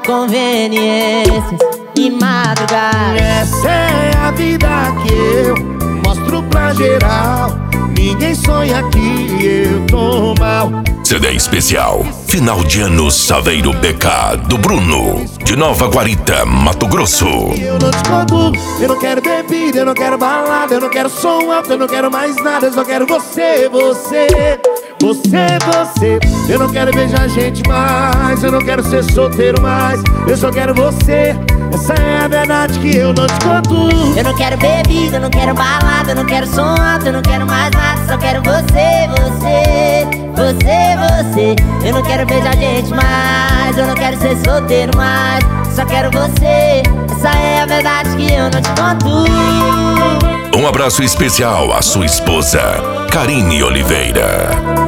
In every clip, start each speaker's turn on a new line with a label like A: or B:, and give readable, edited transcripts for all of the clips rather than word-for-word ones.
A: conveniências e madrugada.
B: Essa é a vida que eu mostro pra geral. Ninguém sonha que eu tô mal.
C: CD especial Final de Ano Saveiro BK do Bruno, de Nova Guarita, Mato Grosso.
B: Eu não te conto, eu não quero bebida, eu não quero balada, eu não quero som alto, eu não quero mais nada, eu só quero você, você, você, você. Eu não quero beijar gente mais, eu não quero ser solteiro mais, eu só quero você. Essa é a verdade que eu não te conto.
A: Eu não quero bebida, eu não quero balada, eu não quero som alto, eu não quero mais nada, só quero você, você, você, você. Eu não quero beijar gente mais, eu não quero ser solteiro mais, só quero você. Essa é a verdade que eu não te conto.
C: Um abraço especial à sua esposa, Karine Oliveira.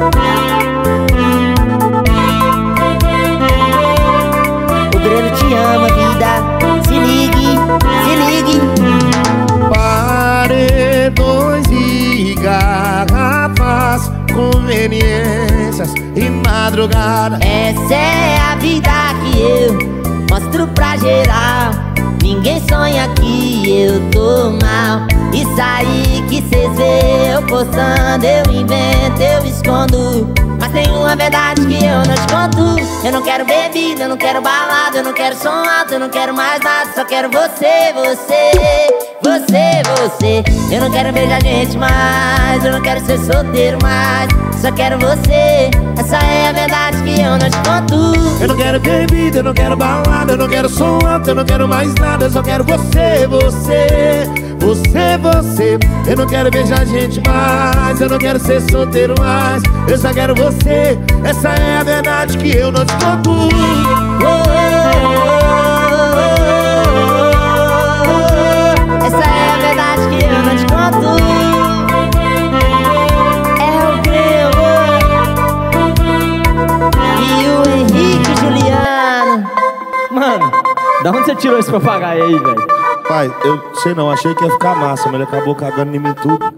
A: O Breno te ama, vida. Se ligue, se ligue.
B: Paredões e garrafas, conveniências e madrugada.
A: Essa é a vida que eu mostro pra geral. Ninguém sonha que eu tô mal. Isso aí que cês vê eu postando, eu invento, eu escondo. Mas tem uma verdade que eu não te conto. Eu não quero bebida, eu não quero balada, eu não quero som alto, eu não quero mais nada, só quero você, você, você, você. Eu não quero beijar gente mais, eu não quero ser solteiro mais, só quero você. Essa é a verdade que eu não te conto.
B: Eu não quero bebida, eu não quero balada, eu não quero som alto, eu não quero mais nada, eu só quero você, você, você, você. Eu não quero beijar gente mais, eu não quero ser solteiro mais, eu só quero você. Essa é a verdade que eu não te conto.
A: Essa é a verdade que eu não te conto. É o Breno e o Henrique Juliano.
D: Mano, da onde você tirou esse papagaio aí, velho?
B: Pai, eu sei não, achei que ia ficar massa, mas ele acabou cagando em mim tudo.